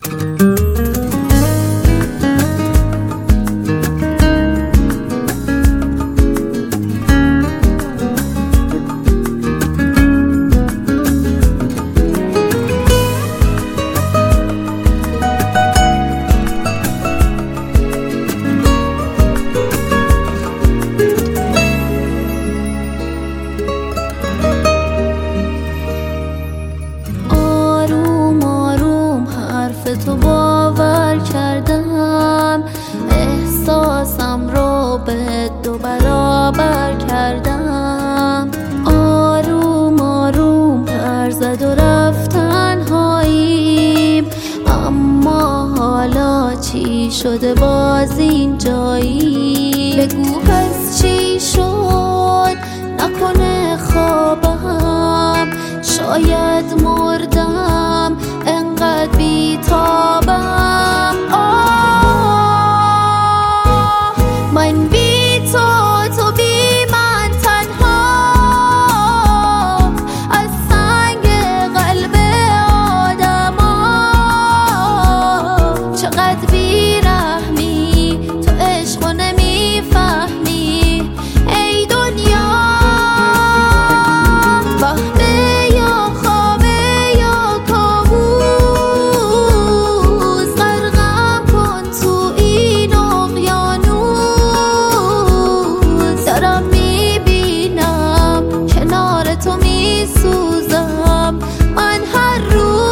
تو باور کردم، احساسم رو به 2 برابر کردم. آروم آروم پر زد و رفت تنهاییم، اما حالا چی شده باز این جایی؟ بگو پس چی شد؟ نکنه خوابم، شاید مردم انقدر بی‌تابم. من بی تو بی من تنها، از سنگ قلب آدما. چقدر بی‌رحمی تو، عشق رو نمیفهمی ای دنیا. وهمه یا خوابه یا کابوس، غرقم کن تو این اقیانوس. دارم میبینم کنار تو میسوزم من هر روز.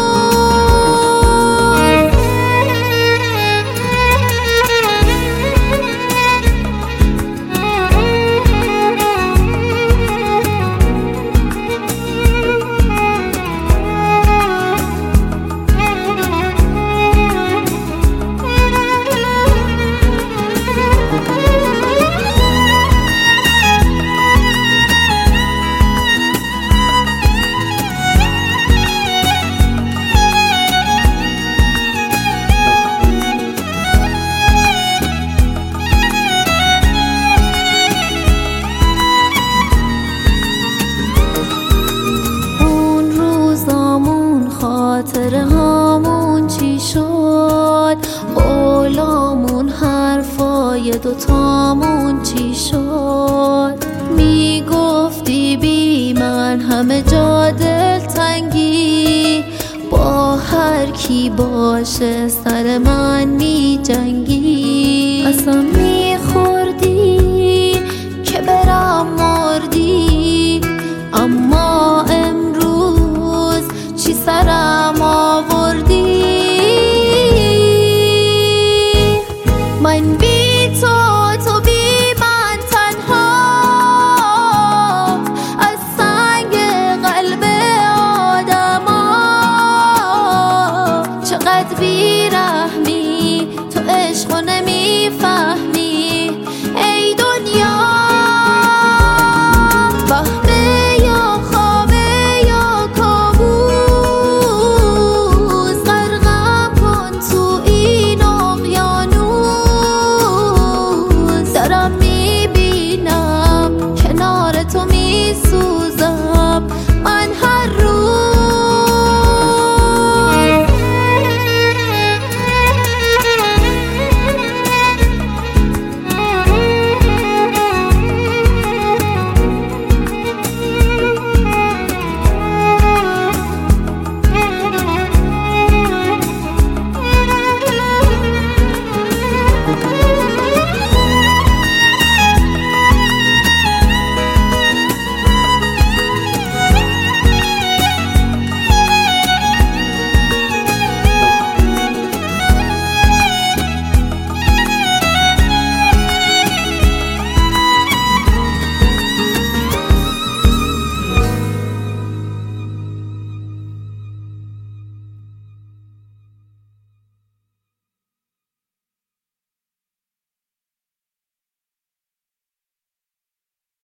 خاطره هامون چی شد؟ قولامون، حرفای 2 تامون چی شد؟ میگفتی بی من همه جا دلتنگی، با هر کی باشه سر من میجنگی. قسم میخوردی که برم مردی، اما امروز چی سرم آوردی؟ من بی تو بی من تنها، از سنگ قلب آدما. چقدر